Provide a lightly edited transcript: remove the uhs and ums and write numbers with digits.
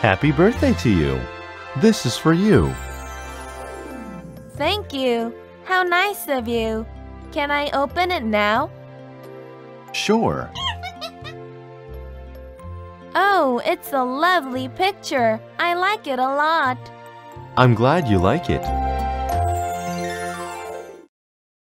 Happy birthday to you. This is for you. Thank you. How nice of you. Can I open it now? Sure. Oh, it's a lovely picture. I like it a lot. I'm glad you like it.